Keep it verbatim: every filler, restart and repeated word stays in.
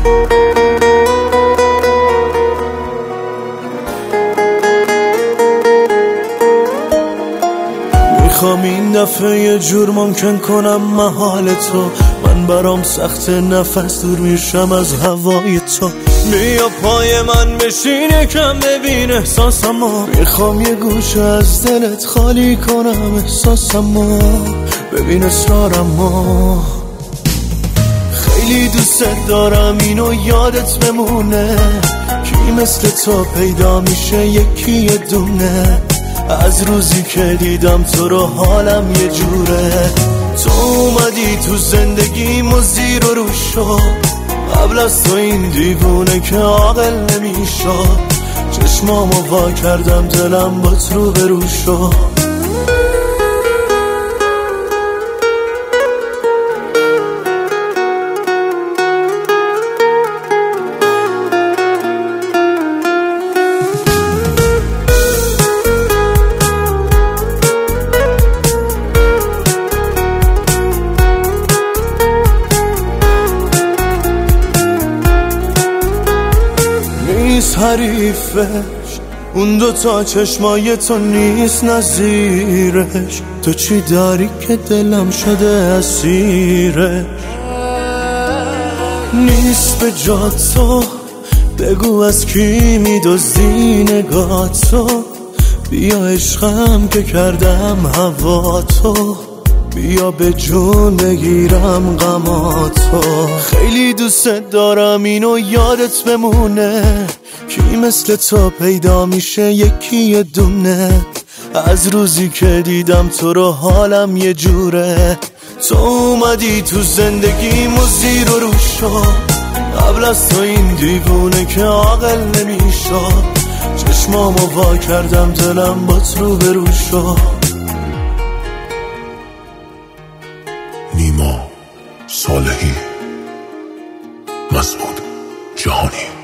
میخوام این دفعه یه جور ممکن کنم محال تو، من برام سخت نفس دور میشم از هوای تو. بیا پای من بشین یکم ببین احساسمو، میخوام یه گوشه از دلت خالی کنم احساسمو، ببین اصرارمو. خیلی دوست دارم اینو یادت بمونه، کی مثل تو پیدا میشه یکی یه دونه. از روزی که دیدم تو رو حالم یه جوره، تو اومدی تو زندگیم و زیر و رو شد. قبل از تو این دیوونه که عاقل نمیشد، چشمامو وا کردم دلم با تو رو برو شد. نیست حریفش اون دوتا چشمای تو، نیست نظیرش. تو چی داری که دلم شده اسیرش؟ نیست به جا تو، بگو از کی میدزدی نگاه تو. بیا عشقم که کردم هوا تو، بیا به جون بگیرم غماتو. خیلی دوست دارم اینو یادت بمونه، کی مثل تو پیدا میشه یکی یه دونه. از روزی که دیدم تو رو حالم یه جوره، تو اومدی تو زندگیم و زیر و رو شد. قبل از تو این دیوونه که عاقل نمیشد، چشمامو وا کردم دلم با تو برو شد. نیما صالحی، مسعود جهانی.